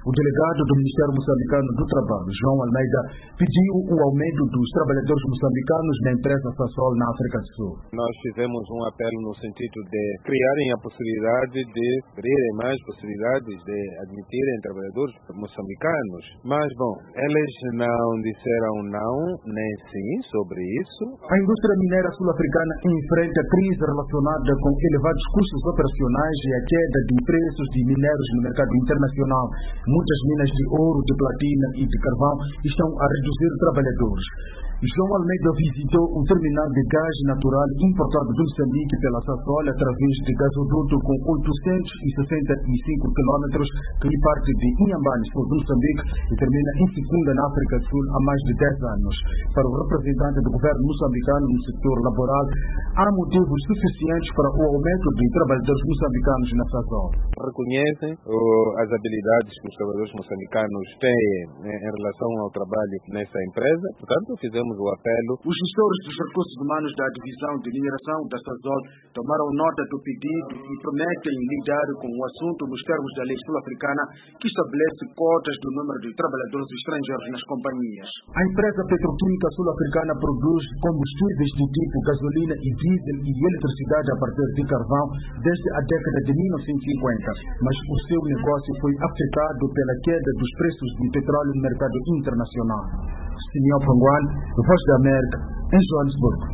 O delegado do Ministério Moçambicano do Trabalho, João Almeida, pediu o aumento dos trabalhadores moçambicanos na empresa Sasol na África do Sul. Nós fizemos um apelo no sentido de criarem a possibilidade de abrirem mais possibilidades de admitirem trabalhadores moçambicanos. Mas, bom, eles não disseram não nem sim sobre isso. A indústria mineira sul-africana enfrenta crise relacionada com elevados custos operacionais e a queda de preços de minérios no mercado internacional. Muitas minas de ouro, de platina e de carvão estão a reduzir trabalhadores. João Almeida visitou o terminal de gás natural importado de Moçambique pela Sasol através de gasoduto com 865 quilômetros que parte de Inhambane, sul de Moçambique, e termina em Secunda, na África do Sul, há mais de 10 anos. Para o representante do governo moçambicano no setor laboral, há motivos suficientes para o aumento de trabalhadores moçambicanos na Sasol. Reconhecem as habilidades que os trabalhadores moçambicanos têm em relação ao trabalho nessa empresa, portanto, fizemos o apelo. Os gestores dos recursos humanos da divisão de mineração da Sasol tomaram nota do pedido e prometem lidar com o assunto nos termos da lei sul-africana que estabelece cotas do número de trabalhadores estrangeiros nas companhias. A empresa petroquímica sul-africana produz combustíveis de tipo gasolina e diesel e eletricidade a partir de carvão desde a década de 1950, mas o seu negócio foi afetado pela queda dos preços de petróleo no mercado internacional. Simeão Panguan, Voz da América, em Joanesburgo.